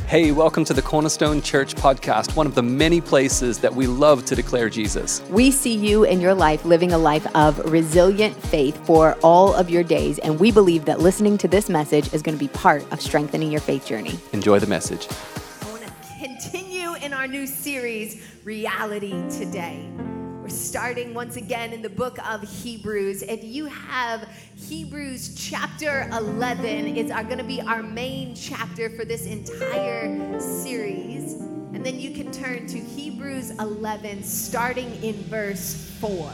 Hey, welcome to the Cornerstone Church podcast, one of the many places that we love to declare Jesus. We see you in your life living a life of resilient faith for all of your days, and we believe that listening to this message is going to be part of strengthening your faith journey. Enjoy the message. I want to continue in our new series, Reality Today. We're starting once again in the book of Hebrews. If you have Hebrews chapter 11, it's going to be our main chapter for this entire series. And then you can turn to Hebrews 11, starting in verse 4.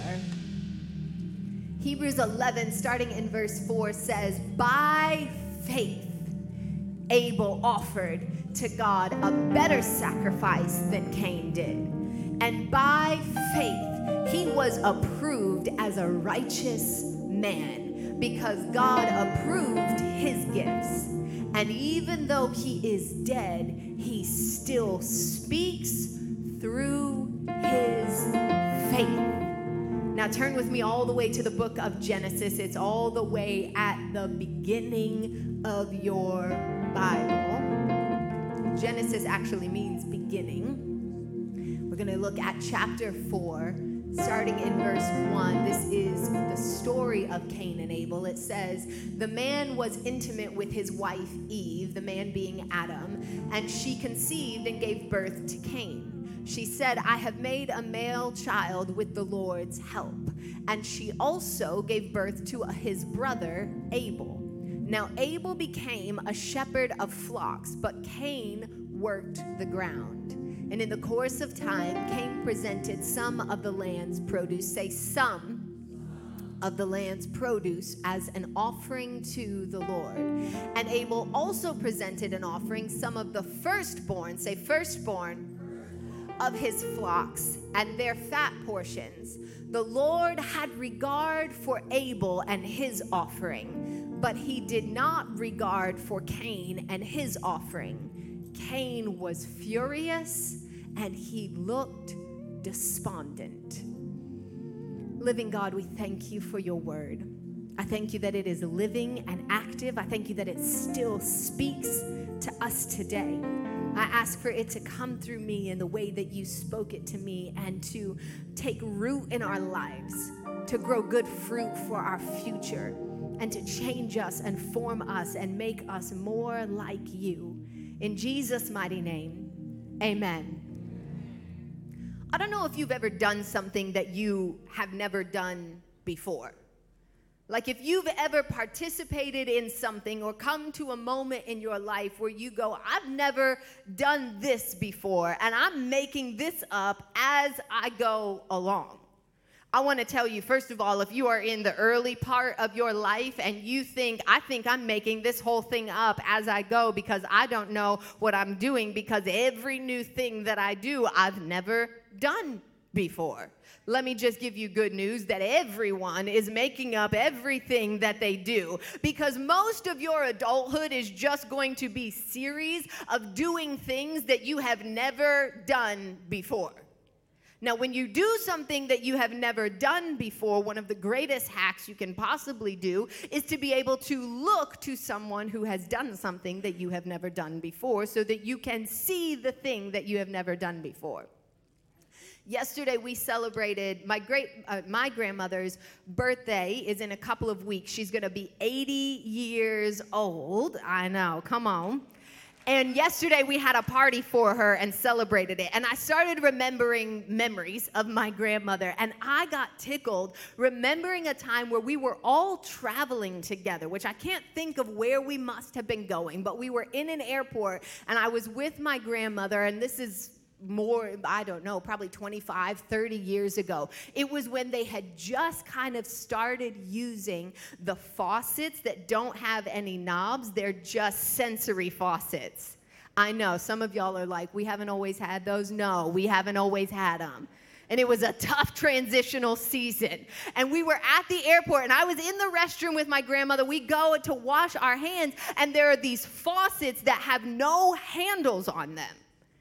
Hebrews 11, starting in verse 4 says, "By faith, Abel offered to God a better sacrifice than Cain did. And by faith, he was approved as a righteous man because God approved his gifts. And even though he is dead, he still speaks through his faith." Now turn with me all the way to the book of Genesis. It's all the way at the beginning of your Bible. Genesis actually means beginning. We're going to look at chapter 4, starting in verse 1. This is the story of Cain and Abel. It says, "The man was intimate with his wife Eve," the man being Adam, "and she conceived and gave birth to Cain. She said, 'I have made a male child with the Lord's help.' And she also gave birth to his brother Abel. Now Abel became a shepherd of flocks, but Cain worked the ground. And in the course of time, Cain presented some of the land's produce," say some of the land's produce, "as an offering to the Lord. And Abel also presented an offering, some of the firstborn," say firstborn, "of his flocks and their fat portions. The Lord had regard for Abel and his offering, but he did not regard for Cain and his offering. Cain was furious and he looked despondent." Living God, we thank you for your word. I thank you that it is living and active. I thank you that it still speaks to us today. I ask for it to come through me in the way that you spoke it to me and to take root in our lives, to grow good fruit for our future, and to change us and form us and make us more like you. In Jesus' mighty name, amen. I don't know if you've ever done something that you have never done before. Like if you've ever participated in something or come to a moment in your life where you go, "I've never done this before, and I'm making this up as I go along." I want to tell you, first of all, if you are in the early part of your life and you think, "I think I'm making this whole thing up as I go because I don't know what I'm doing because every new thing that I do, I've never done before." Let me just give you good news that everyone is making up everything that they do, because most of your adulthood is just going to be series of doing things that you have never done before. Now, when you do something that you have never done before, one of the greatest hacks you can possibly do is to be able to look to someone who has done something that you have never done before so that you can see the thing that you have never done before. Yesterday, we celebrated my grandmother's birthday is in a couple of weeks. She's going to be 80 years old. I know, come on. And yesterday we had a party for her and celebrated it. And I started remembering memories of my grandmother. And I got tickled remembering a time where we were all traveling together, which I can't think of where we must have been going. But we were in an airport and I was with my grandmother. And this is more, I don't know, probably 25, 30 years ago. It was when they had just kind of started using the faucets that don't have any knobs. They're just sensory faucets. I know, some of y'all are like, "We haven't always had those." No, we haven't always had them. And it was a tough transitional season. And we were at the airport, and I was in the restroom with my grandmother. We go to wash our hands, and there are these faucets that have no handles on them.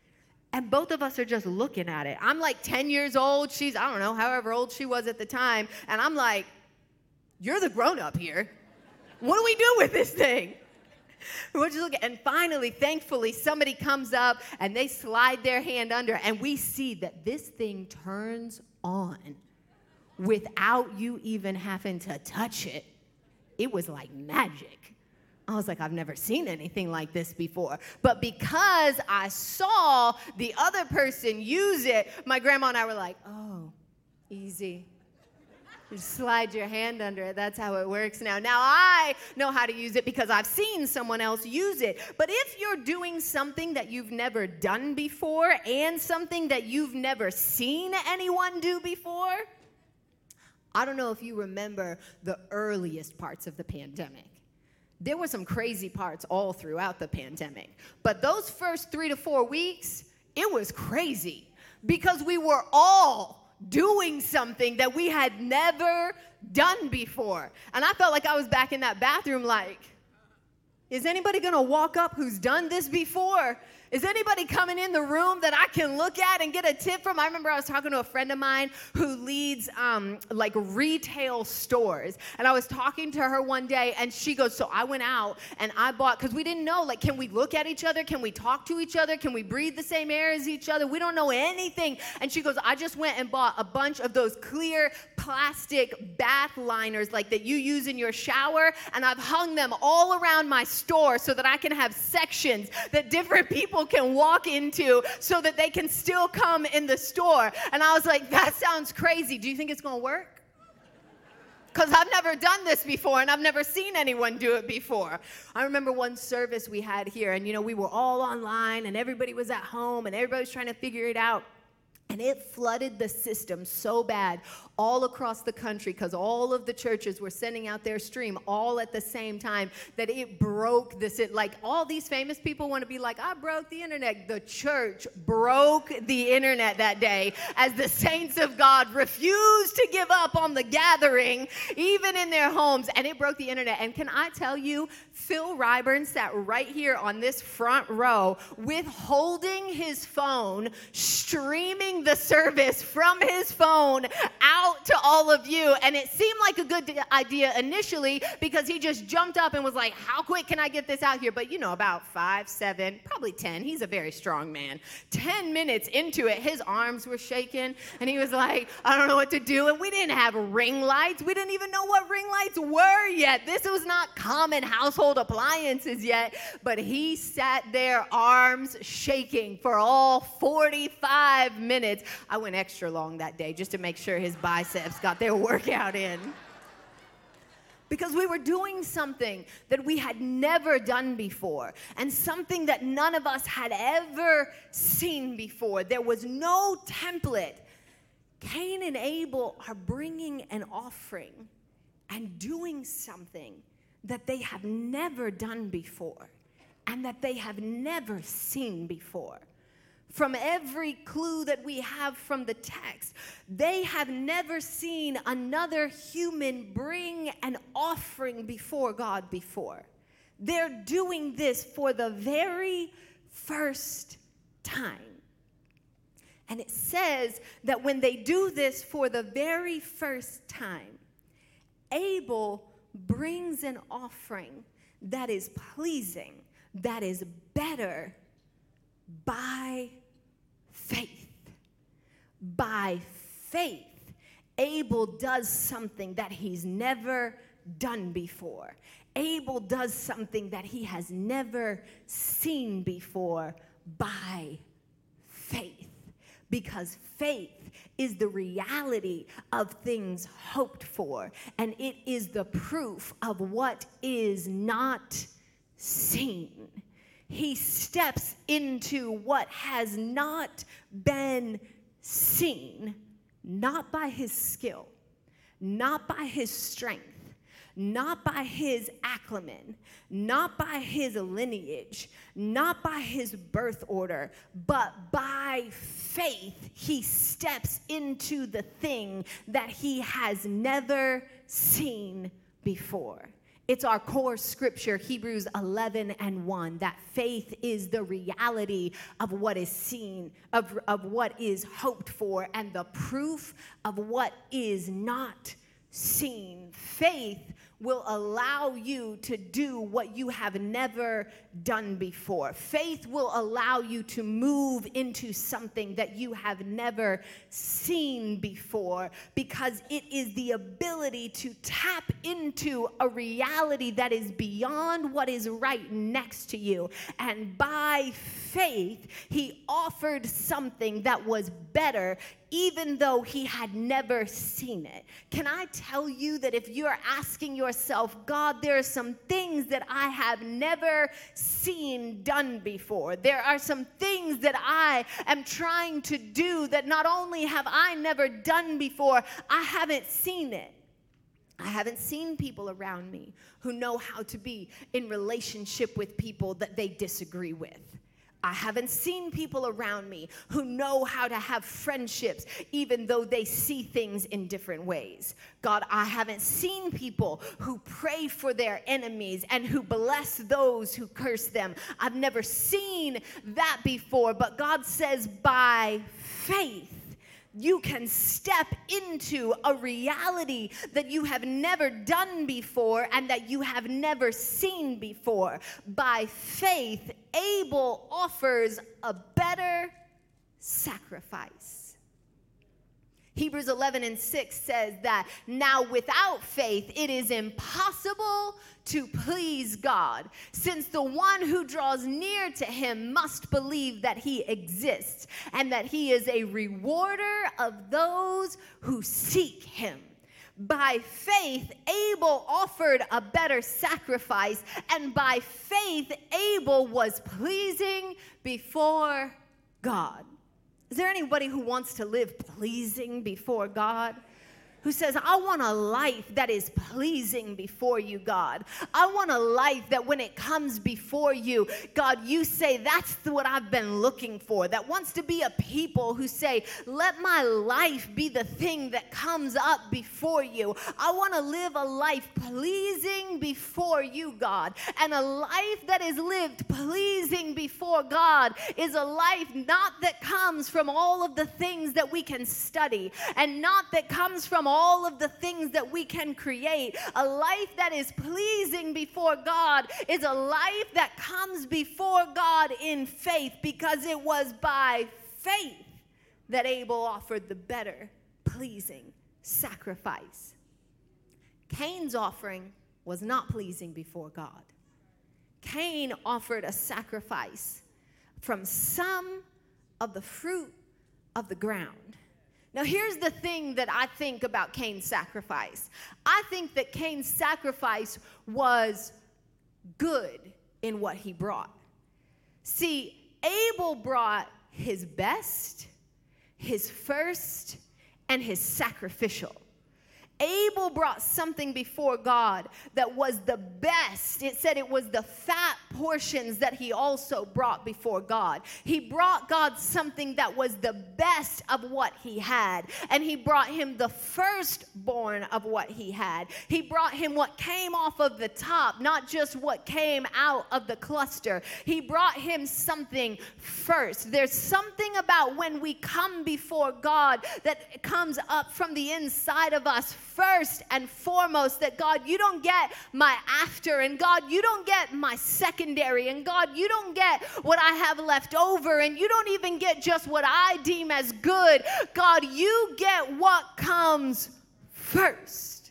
And both of us are just looking at it. I'm like 10 years old. She's, I don't know, however old she was at the time. And I'm like, "You're the grown-up here. What do we do with this thing?" We're just looking, and finally, thankfully, somebody comes up and they slide their hand under, and we see that this thing turns on without you even having to touch it. It was like magic. I was like, I've never seen anything like this before. But because I saw the other person use it, my grandma and I were like, oh, easy. Just slide your hand under it. That's how it works now. Now I know how to use it because I've seen someone else use it. But if you're doing something that you've never done before and something that you've never seen anyone do before, I don't know if you remember the earliest parts of the pandemic. There were some crazy parts all throughout the pandemic. But those first 3 to 4 weeks, it was crazy because we were all doing something that we had never done before. And I felt like I was back in that bathroom like, is anybody gonna walk up who's done this before? Is anybody coming in the room that I can look at and get a tip from? I remember I was talking to a friend of mine who leads like retail stores. And I was talking to her one day and she goes, so I went out and I bought, because we didn't know, like, can we look at each other? Can we talk to each other? Can we breathe the same air as each other? We don't know anything. And she goes, I just went and bought a bunch of those clear plastic bath liners like that you use in your shower. And I've hung them all around my store so that I can have sections that different people can walk into so that they can still come in the store. And I was like, that sounds crazy. Do you think it's going to work? Because I've never done this before, and I've never seen anyone do it before. I remember one service we had here, and, we were all online, and everybody was at home, and everybody was trying to figure it out. And it flooded the system so bad all across the country because all of the churches were sending out their stream all at the same time that it broke this. Like all these famous people want to be like, I broke the internet. The church broke the internet that day as the saints of God refused to give up on the gathering, even in their homes. And it broke the internet. And can I tell you, Phil Ryburn sat right here on this front row withholding his phone, streaming the service from his phone out to all of you. And it seemed like a good idea initially because he just jumped up and was like, how quick can I get this out here? But about 5, 7, probably 10. He's a very strong man. 10 minutes into it, his arms were shaking and he was like, I don't know what to do. And we didn't have ring lights. We didn't even know what ring lights were yet. This was not common household appliances yet. But he sat there, arms shaking for all 45 minutes. I went extra long that day just to make sure his biceps got their workout in. Because we were doing something that we had never done before and something that none of us had ever seen before. There was no template. Cain and Abel are bringing an offering and doing something that they have never done before and that they have never seen before. From every clue that we have from the text, they have never seen another human bring an offering before God before. They're doing this for the very first time. And it says that when they do this for the very first time, Abel brings an offering that is pleasing, that is better by faith. By faith, Abel does something that he's never done before. Abel does something that he has never seen before by faith. Because faith is the reality of things hoped for, and it is the proof of what is not seen. He steps into what has not been seen, not by his skill, not by his strength, not by his acumen, not by his lineage, not by his birth order, but by faith, he steps into the thing that he has never seen before. It's our core scripture, Hebrews 11:1, that faith is the reality of what is seen, of what is hoped for, and the proof of what is not seen. Faith will allow you to do what you have never done before. Faith will allow you to move into something that you have never seen before, because it is the ability to tap into a reality that is beyond what is right next to you. And by faith, he offered something that was better, even though he had never seen it. Can I tell you that if you're asking yourself, God, there are some things that I have never seen done before. There are some things that I am trying to do that not only have I never done before, I haven't seen it. I haven't seen people around me who know how to be in relationship with people that they disagree with. I haven't seen people around me who know how to have friendships even though they see things in different ways. God, I haven't seen people who pray for their enemies and who bless those who curse them. I've never seen that before, but God says by faith, you can step into a reality that you have never done before and that you have never seen before. By faith, Abel offers a better sacrifice. Hebrews 11:6 says that now without faith it is impossible to please God, since the one who draws near to him must believe that he exists and that he is a rewarder of those who seek him. By faith, Abel offered a better sacrifice, and by faith, Abel was pleasing before God. Is there anybody who wants to live pleasing before God? Who says, I want a life that is pleasing before you, God. I want a life that when it comes before you, God, you say, that's what I've been looking for. That wants to be a people who say, let my life be the thing that comes up before you. I want to live a life pleasing before you, God. And a life that is lived pleasing before God is a life not that comes from all of the things that we can study, and not that comes from all of the things that we can create. A life that is pleasing before God is a life that comes before God in faith, because it was by faith that Abel offered the better, pleasing sacrifice. Cain's offering was not pleasing before God. Cain offered a sacrifice from some of the fruit of the ground. Now, here's the thing that I think about Cain's sacrifice. I think that Cain's sacrifice was good in what he brought. See, Abel brought his best, his first, and his sacrificial. Abel brought something before God that was the best. It said it was the fat portions that he also brought before God. He brought God something that was the best of what he had. And he brought him the firstborn of what he had. He brought him what came off of the top, not just what came out of the cluster. He brought him something first. There's something about when we come before God that comes up from the inside of us first and foremost, that God, you don't get my after, and God, you don't get my secondary, and God, you don't get what I have left over, and you don't even get just what I deem as good. God, you get what comes first.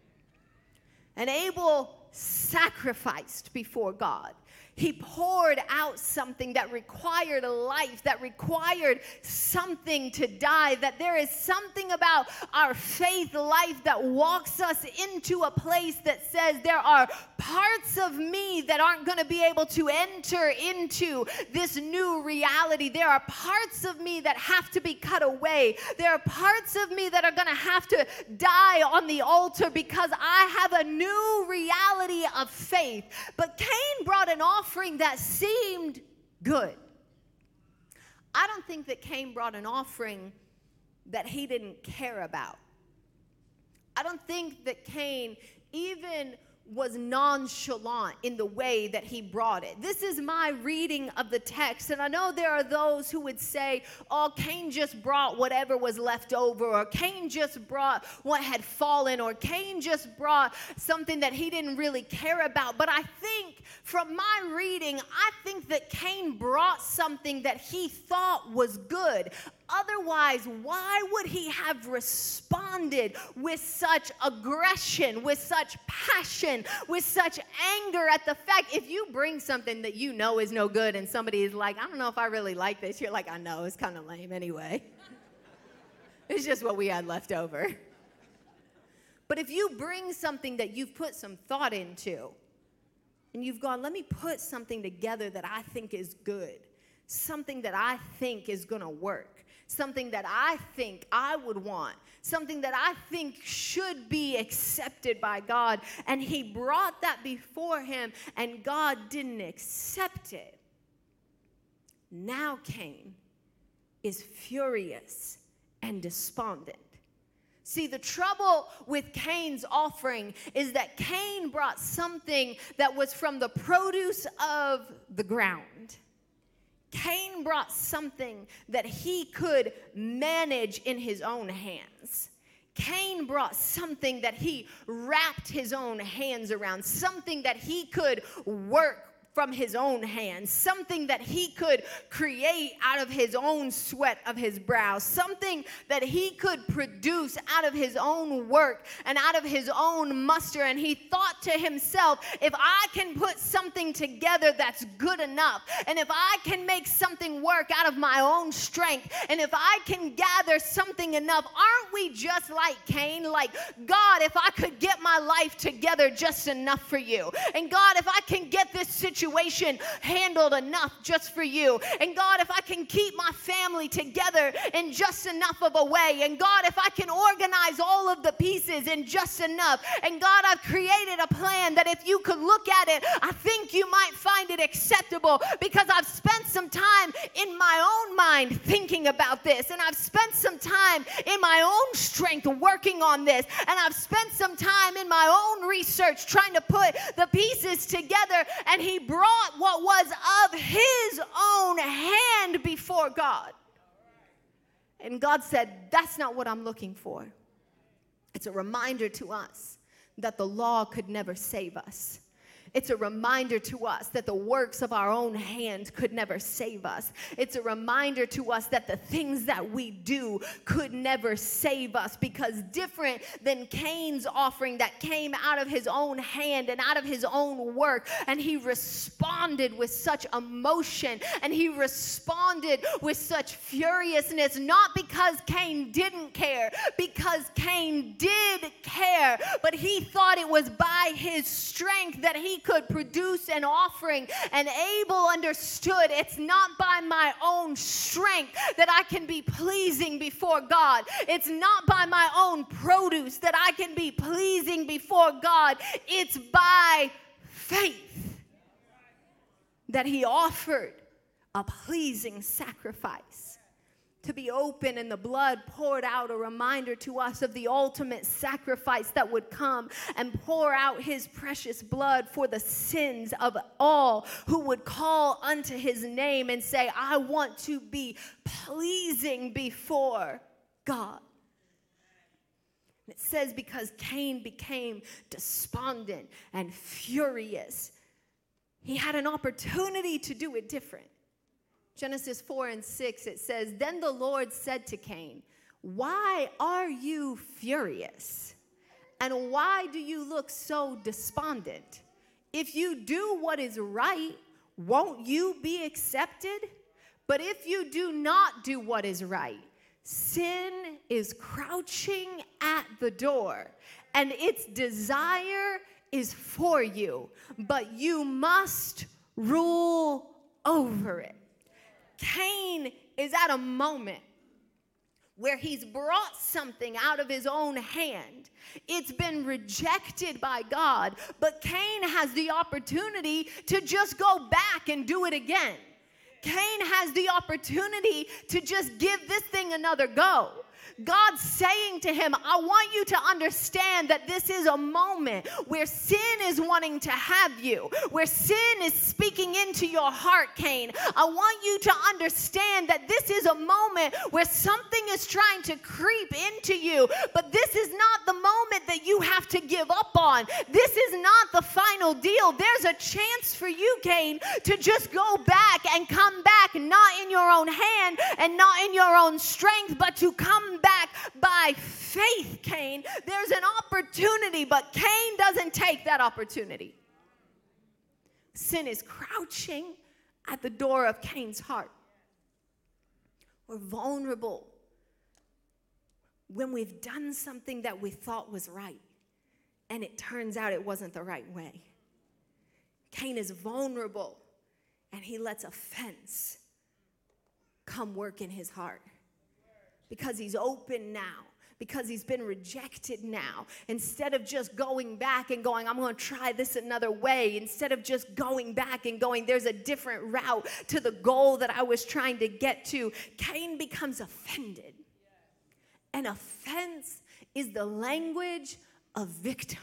And Abel sacrificed before God. He poured out something that required a life, that required something to die, that there is something about our faith life that walks us into a place that says there are parts of me that aren't going to be able to enter into this new reality. There are parts of me that have to be cut away. There are parts of me that are going to have to die on the altar because I have a new reality of faith. But Cain brought an offering that seemed good. I don't think that Cain brought an offering that he didn't care about. I don't think that Cain, even was nonchalant in the way that he brought it. This is my reading of the text, and I know there are those who would say, oh, Cain just brought whatever was left over, or Cain just brought what had fallen, or Cain just brought something that he didn't really care about. But I think from my reading, I think that Cain brought something that he thought was good. Otherwise, why would he have responded with such aggression, with such passion, with such anger at the fact, if you bring something that you know is no good and somebody is like, I don't know if I really like this, you're like, I know, it's kind of lame anyway. It's just what we had left over. But if you bring something that you've put some thought into, and you've gone, let me put something together that I think is good, something that I think is going to work, something that I think I would want, something that I think should be accepted by God. And he brought that before him, and God didn't accept it. Now Cain is furious and despondent. See, the trouble with Cain's offering is that Cain brought something that was from the produce of the ground. Cain brought something that he could manage in his own hands. Cain brought something that he wrapped his own hands around, something that he could work from his own hands, something that he could create out of his own sweat of his brow, something that he could produce out of his own work and out of his own muster. And he thought to himself, if I can put something together that's good enough, and if I can make something work out of my own strength, and if I can gather something enough, aren't we just like Cain? Like, God, if I could get my life together just enough for you, and God, if I can get this situation handled enough just for you, and God, if I can keep my family together in just enough of a way, and God, if I can organize all of the pieces in just enough, and God, I've created a plan that if you could look at it, I think you might find it acceptable, because I've spent some time in my own mind thinking about this, and I've spent some time in my own strength working on this, and I've spent some time in my own research trying to put the pieces together. And he brought what was of his own hand before God. And God said, that's not what I'm looking for. It's a reminder to us that the law could never save us. It's a reminder to us that the works of our own hand could never save us. It's a reminder to us that the things that we do could never save us, because different than Cain's offering that came out of his own hand and out of his own work, and he responded with such emotion, and he responded with such furiousness, not because Cain didn't care, because Cain did care, but he thought it was by his strength that he could produce an offering. And Abel understood, it's not by my own strength that I can be pleasing before God. It's not by my own produce that I can be pleasing before God. It's by faith that he offered a pleasing sacrifice. To be open and the blood poured out, a reminder to us of the ultimate sacrifice that would come and pour out his precious blood for the sins of all who would call unto his name and say, I want to be pleasing before God. It says because Cain became despondent and furious, he had an opportunity to do it different. Genesis 4:6, it says, then the Lord said to Cain, why are you furious? And why do you look so despondent? If you do what is right, won't you be accepted? But if you do not do what is right, sin is crouching at the door, and its desire is for you, but you must rule over it. Cain is at a moment where he's brought something out of his own hand. It's been rejected by God, but Cain has the opportunity to just go back and do it again. Cain has the opportunity to just give this thing another go. God's saying to him, I want you to understand that this is a moment where sin is wanting to have you, where sin is speaking into your heart, Cain. I want you to understand that this is a moment where something is trying to creep into you, but this is not the moment that you have to give up on. This is not the final deal. There's a chance for you, Cain, to just go back and come back, not in your own hand and not in your own strength, but to come back by faith, Cain. There's an opportunity, but Cain doesn't take that opportunity. Sin is crouching at the door of Cain's heart. We're vulnerable when we've done something that we thought was right, and it turns out it wasn't the right way. Cain is vulnerable, and he lets offense come work in his heart. Because he's open now, because he's been rejected now. Instead of just going back and going, I'm going to try this another way. Instead of just going back and going, there's a different route to the goal that I was trying to get to, Cain becomes offended. And offense is the language of victims.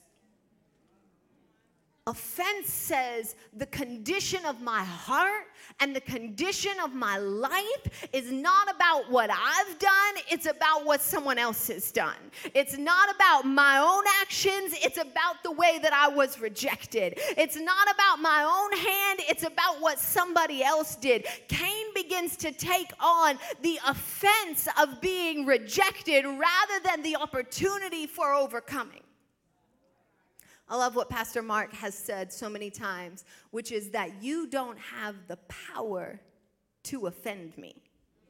Offense says the condition of my heart and the condition of my life is not about what I've done. It's about what someone else has done. It's not about my own actions. It's about the way that I was rejected. It's not about my own hand. It's about what somebody else did. Cain begins to take on the offense of being rejected rather than the opportunity for overcoming. I love what Pastor Mark has said so many times, which is that you don't have the power to offend me.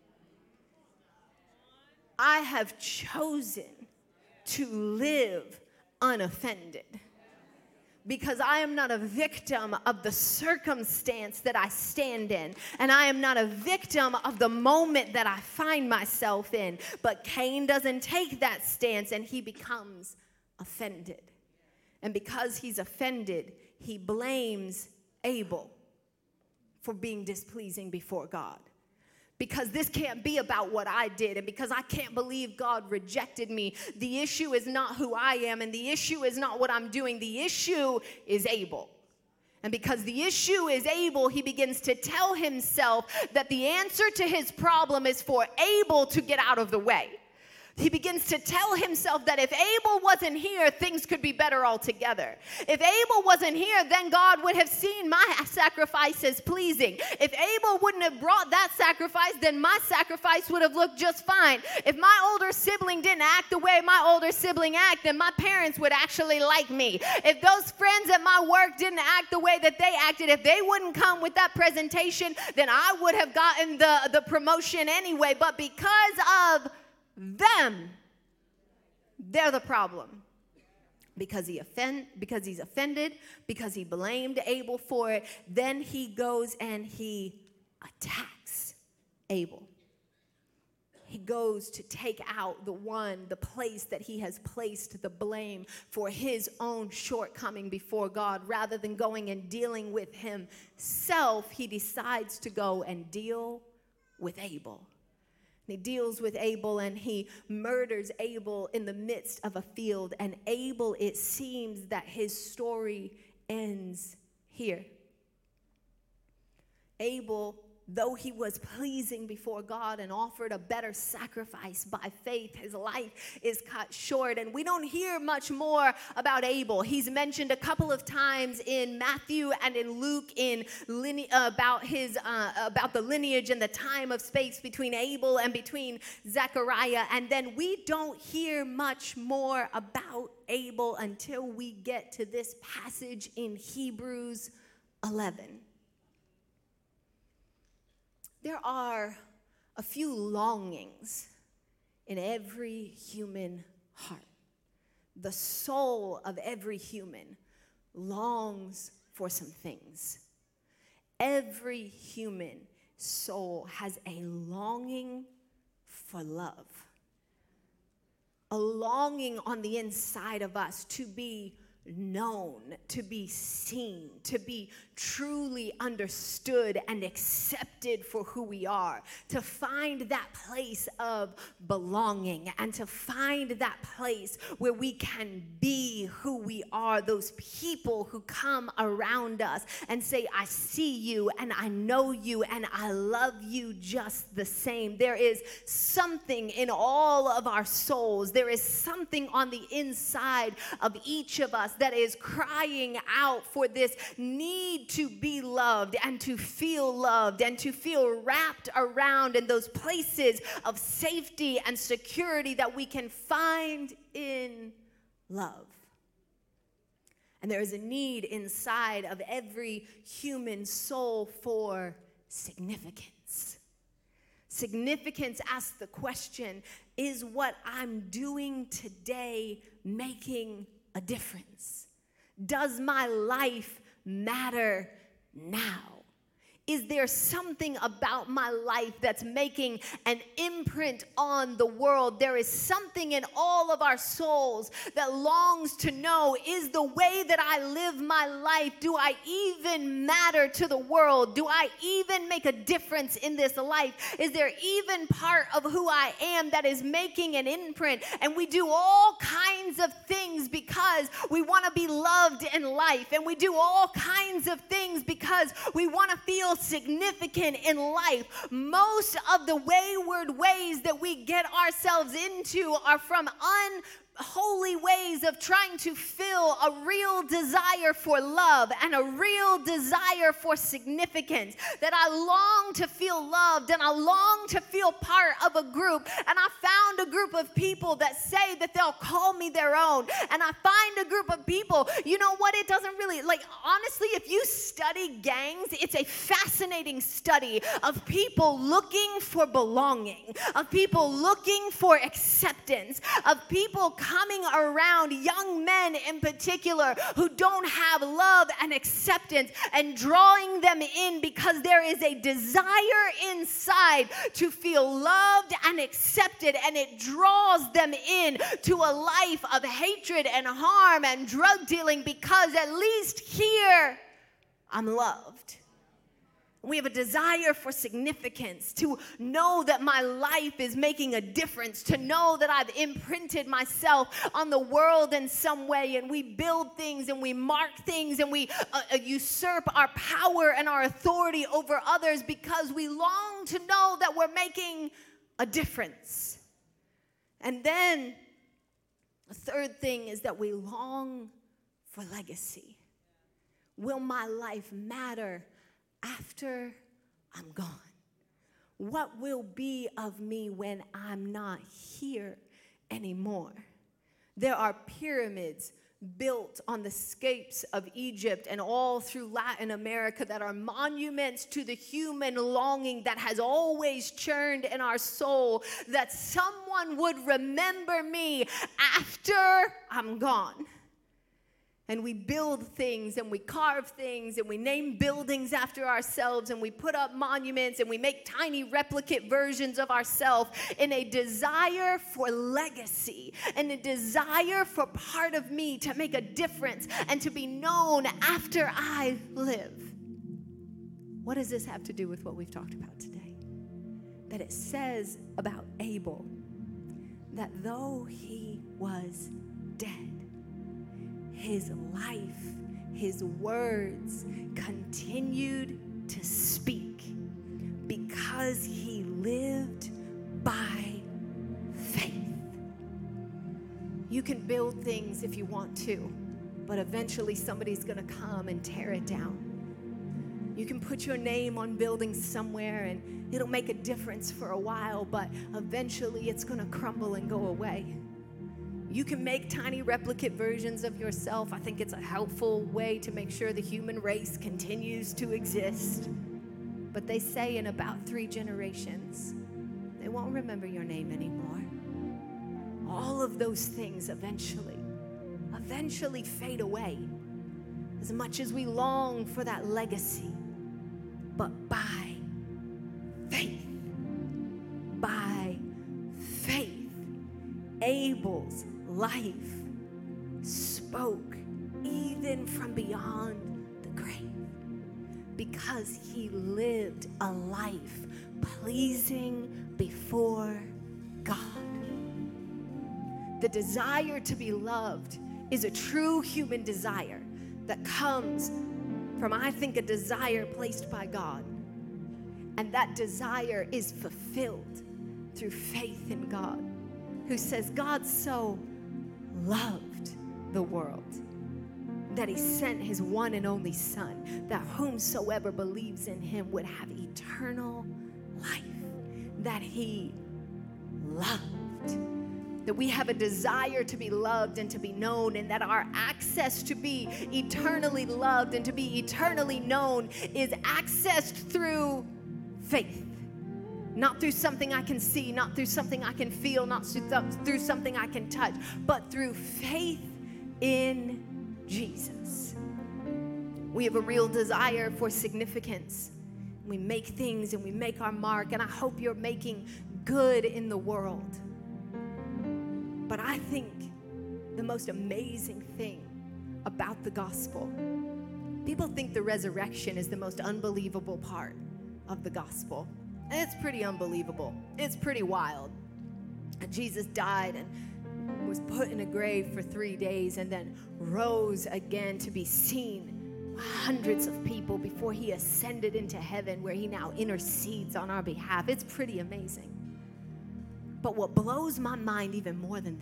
I have chosen to live unoffended because I am not a victim of the circumstance that I stand in, and I am not a victim of the moment that I find myself in. But Cain doesn't take that stance, and he becomes offended. And because he's offended, he blames Abel for being displeasing before God. Because this can't be about what I did, and because I can't believe God rejected me. The issue is not who I am, and the issue is not what I'm doing. The issue is Abel. And because the issue is Abel, he begins to tell himself that the answer to his problem is for Abel to get out of the way. He begins to tell himself that if Abel wasn't here, things could be better altogether. If Abel wasn't here, then God would have seen my sacrifice as pleasing. If Abel wouldn't have brought that sacrifice, then my sacrifice would have looked just fine. If my older sibling didn't act the way my older sibling acted, then my parents would actually like me. If those friends at my work didn't act the way that they acted, if they wouldn't come with that presentation, then I would have gotten the promotion anyway. But because of them, they're the problem. Because he's offended, because he blamed Abel for it, then he goes and he attacks Abel. He goes to take out the place that he has placed the blame for his own shortcoming before God. Rather than going and dealing with himself, he decides to go and deal with Abel. He deals with Abel and he murders Abel in the midst of a field. And Abel, it seems that his story ends here. Abel, though he was pleasing before God and offered a better sacrifice by faith, his life is cut short. And we don't hear much more about Abel. He's mentioned a couple of times in Matthew and in Luke about the lineage and the time of space between Abel and between Zechariah. And then we don't hear much more about Abel until we get to this passage in Hebrews 11. There are a few longings in every human heart. The soul of every human longs for some things. Every human soul has a longing for love. A longing on the inside of us to be known, to be seen, to be truly understood and accepted for who we are, to find that place of belonging and to find that place where we can be who we are, those people who come around us and say, I see you and I know you and I love you just the same. There is something in all of our souls. There is something on the inside of each of us that is crying out for this need to be loved and to feel wrapped around in those places of safety and security that we can find in love. And there is a need inside of every human soul for significance. Significance asks the question, is what I'm doing today making a difference? Does my life matter now? Is there something about my life that's making an imprint on the world? There is something in all of our souls that longs to know, is the way that I live my life, do I even matter to the world? Do I even make a difference in this life? Is there even part of who I am that is making an imprint? And we do all kinds of things because we want to be loved in life. And we do all kinds of things because we want to feel significant in life. Most of the wayward ways that we get ourselves into are from unholy ways of trying to fill a real desire for love and a real desire for significance. That I long to feel loved and I long to feel part of a group. And I found a group of people that say that they'll call me their own. And I find a group of people, you know what, it doesn't really, honestly, if you study gangs, it's a fascinating study of people looking for belonging, of people looking for acceptance, of people coming around, young men in particular, who don't have love and acceptance, and drawing them in because there is a desire inside to feel loved and accepted, and it draws them in to a life of hatred and harm and drug dealing because at least here I'm loved. We have a desire for significance, to know that my life is making a difference, to know that I've imprinted myself on the world in some way, and we build things and we mark things and we usurp our power and our authority over others because we long to know that we're making a difference. And then the third thing is that we long for legacy. Will my life matter after I'm gone? What will be of me when I'm not here anymore? There are pyramids built on the scapes of Egypt and all through Latin America that are monuments to the human longing that has always churned in our soul, that someone would remember me after I'm gone. And we build things and we carve things and we name buildings after ourselves and we put up monuments and we make tiny replicate versions of ourselves in a desire for legacy and a desire for part of me to make a difference and to be known after I live. What does this have to do with what we've talked about today? That it says about Abel that though he was dead, his life, his words continued to speak because he lived by faith. You can build things if you want to, but eventually somebody's going to come and tear it down. You can put your name on buildings somewhere and it'll make a difference for a while, but eventually it's going to crumble and go away. You can make tiny replicate versions of yourself. I think it's a helpful way to make sure the human race continues to exist. But they say in about 3 generations, they won't remember your name anymore. All of those things eventually fade away, as much as we long for that legacy. But by faith, Abel's life spoke risen from beyond the grave because he lived a life pleasing before God. The desire to be loved is a true human desire that comes from, I think, a desire placed by God. And that desire is fulfilled through faith in God, who says God so loved the world that he sent his one and only Son, that whomsoever believes in him would have eternal life, that he loved. That we have a desire to be loved and to be known, and that our access to be eternally loved and to be eternally known is accessed through faith. Not through something I can see, not through something I can feel, not through something I can touch, but through faith in Jesus. We have a real desire for significance. We make things and we make our mark, and I hope you're making good in the world. But I think the most amazing thing about the gospel, people think the resurrection is the most unbelievable part of the gospel. And it's pretty unbelievable. It's pretty wild. And Jesus died and was put in a grave for 3 days and then rose again to be seen by hundreds of people before he ascended into heaven, where he now intercedes on our behalf. It's pretty amazing. But what blows my mind even more than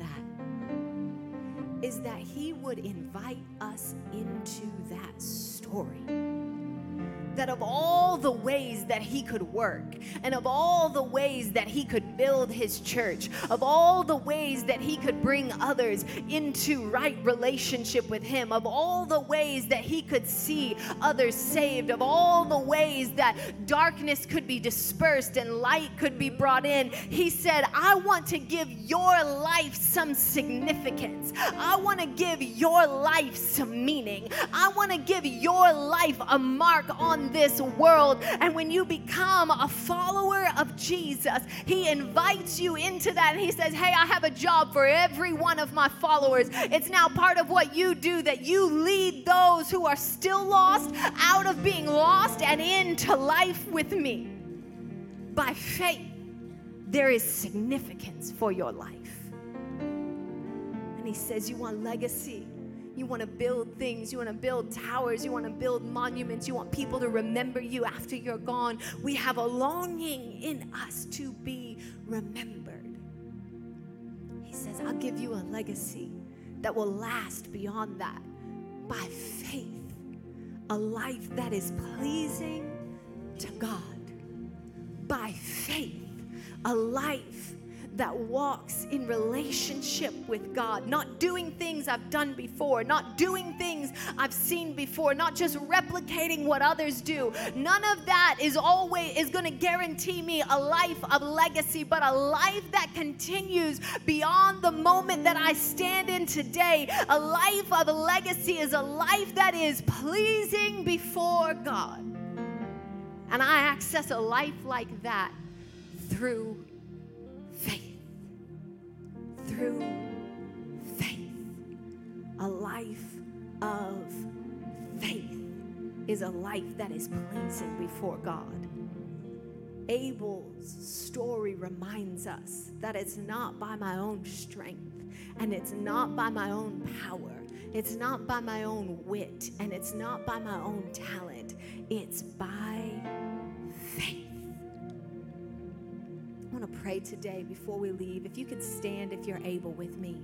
that is that he would invite us into that story. That of all the ways that he could work, and of all the ways that he could build his church, of all the ways that he could bring others into right relationship with him, of all the ways that he could see others saved, of all the ways that darkness could be dispersed and light could be brought in, he said, I want to give your life some significance. I want to give your life some meaning. I want to give your life a mark on this world. And when you become a follower of Jesus, he invites you into that, and he says, hey, I have a job for every one of my followers. It's now part of what you do, that you lead those who are still lost out of being lost and into life with me. By faith, there is significance for your life. And he says, you want legacy? You want to build things. You want to build towers. You want to build monuments. You want people to remember you after you're gone. We have a longing in us to be remembered. He says, I'll give you a legacy that will last beyond that. By faith, a life that is pleasing to God. By faith, a life that walks in relationship with God, not doing things I've done before, not doing things I've seen before, not just replicating what others do. None of that is going to guarantee me a life of legacy, but a life that continues beyond the moment that I stand in today. A life of legacy is a life that is pleasing before God. And I access a life like that through faith. Through faith. A life of faith is a life that is pleasing before God. Abel's story reminds us that it's not by my own strength, and it's not by my own power, it's not by my own wit, and it's not by my own talent. It's by faith. I want to pray today before we leave. If you could stand, if you're able, with me.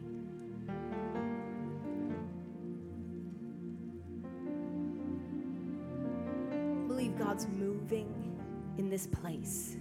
I believe God's moving in this place.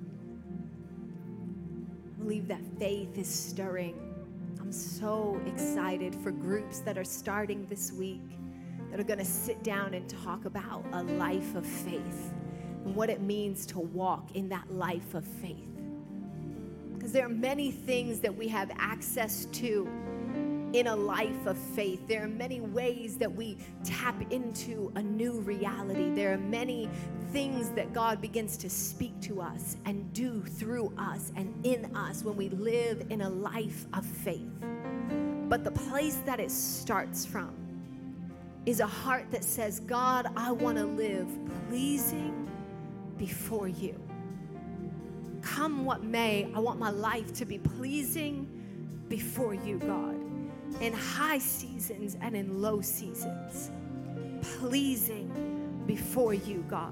I believe that faith is stirring. I'm so excited for groups that are starting this week that are going to sit down and talk about a life of faith and what it means to walk in that life of faith. Because there are many things that we have access to in a life of faith. There are many ways that we tap into a new reality. There are many things that God begins to speak to us and do through us and in us when we live in a life of faith. But the place that it starts from is a heart that says, God, I want to live pleasing before you. Come what may, I want my life to be pleasing before you, God, in high seasons and in low seasons. Pleasing before you, God.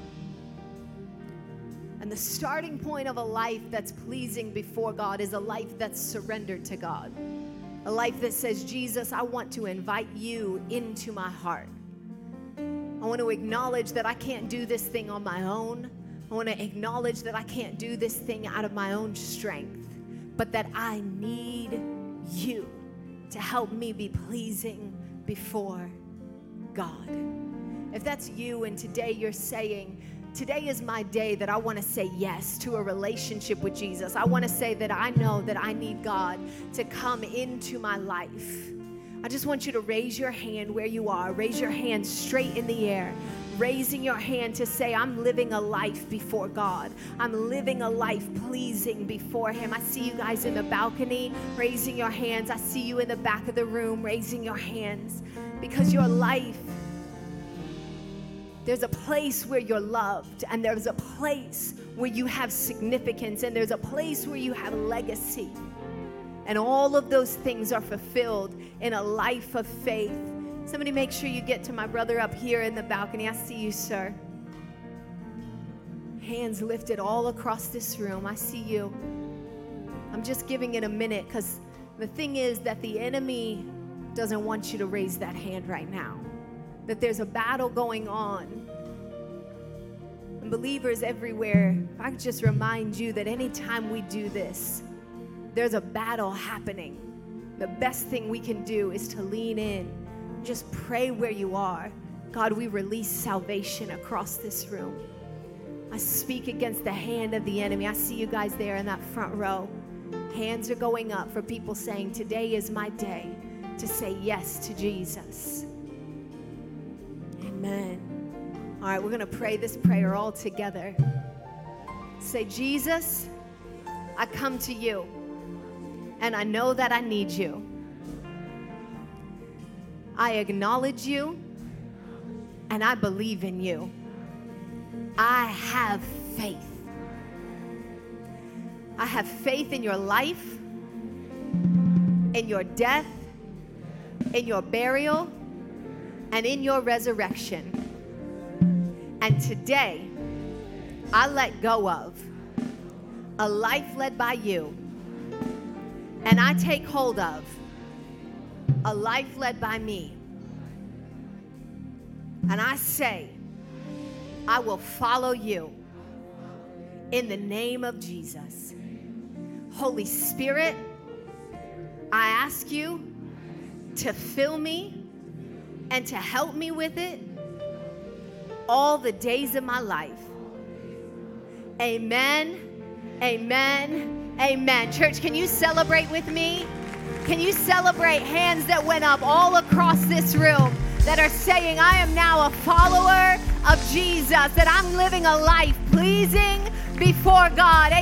And the starting point of a life that's pleasing before God is a life that's surrendered to God. A life that says, Jesus, I want to invite you into my heart. I want to acknowledge that I can't do this thing on my own. I want to acknowledge that I can't do this thing out of my own strength, but that I need you to help me be pleasing before God. If that's you and today you're saying, today is my day that I want to say yes to a relationship with Jesus. I want to say that I know that I need God to come into my life. I just want you to raise your hand where you are. Raise your hand straight in the air. Raising your hand to say, I'm living a life before God. I'm living a life pleasing before Him. I see you guys in the balcony raising your hands. I see you in the back of the room raising your hands. Because your life, there's a place where you're loved, and there's a place where you have significance, and there's a place where you have legacy. And all of those things are fulfilled in a life of faith. Somebody make sure you get to my brother up here in the balcony. I see you, sir. Hands lifted all across this room. I see you. I'm just giving it a minute because the thing is that the enemy doesn't want you to raise that hand right now. That there's a battle going on. And believers everywhere, if I could just remind you that anytime we do this, there's a battle happening. The best thing we can do is to lean in. Just pray where you are. God, we release salvation across this room. I speak against the hand of the enemy. I see you guys there in that front row. Hands are going up for people saying, today is my day to say yes to Jesus. Amen. All right, we're going to pray this prayer all together. Say, Jesus, I come to you, and I know that I need you. I acknowledge you, and I believe in you. I have faith. I have faith in your life, in your death, in your burial, and in your resurrection. And today, I let go of a life led by you, and I take hold of a life led by me. And I say, I will follow you in the name of Jesus. Holy Spirit, I ask you to fill me and to help me with it all the days of my life. Amen, amen, amen. Church, can you celebrate with me? Can you celebrate hands that went up all across this room that are saying, I am now a follower of Jesus, that I'm living a life pleasing before God.